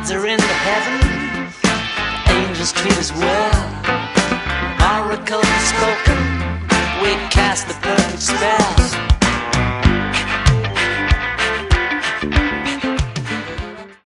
Gods are in the heavens, angels treat us well. Oracles spoken, we cast the perfect spell.